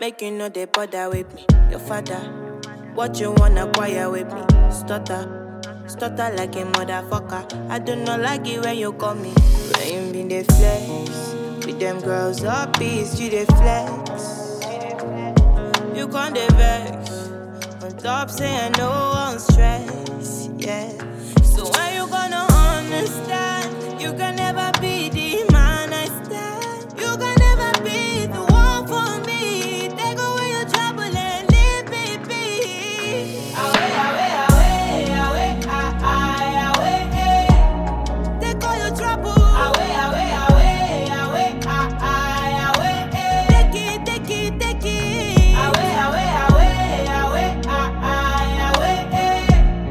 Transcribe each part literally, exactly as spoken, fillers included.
make you know they bother with me. Your father, what you wanna acquire with me? Stutter, stutter like a motherfucker. I do not like it when you call me. When you been the flex, with them girls up peace, you the flex. You can't the vex, on top saying no one stress, yeah. So when you gonna understand, you can never be the man I stand. You can never be the one for me. Take away your trouble and leave me be. Away, away, away, away, away, away, away. Take all your trouble. Away, away, away, away, away, away. Take it, take it, take it. Away, away, away, away, away,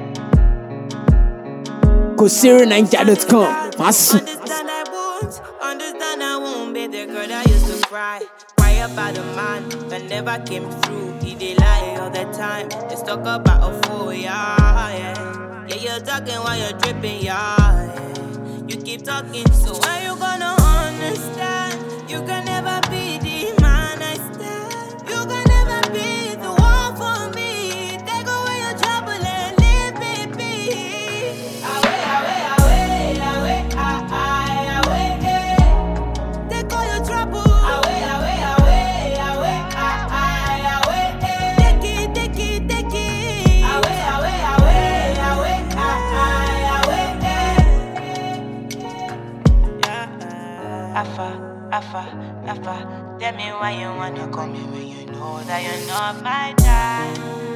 away. Kosiri Ninja dot com. Massive. Understand I won't, understand I won't be the girl that used to cry. Cry about a man that never came through. He did lie all the time. Let's talk about a fool, yeah, yeah. Yeah, you're talking while you're dripping, yeah, yeah. You keep talking, so when you gonna understand? You can never be the man I stand. You can never be the one for me. Take away your trouble and leave me be. Away, away, away, away, away, away, away. Take all your trouble. Away, away, away, away, away, away. Take it, take it, take it. Away, away, away, away, away, away. Yeah. Afa, afa, afa. Tell me why you wanna call me when you know that you're not my type.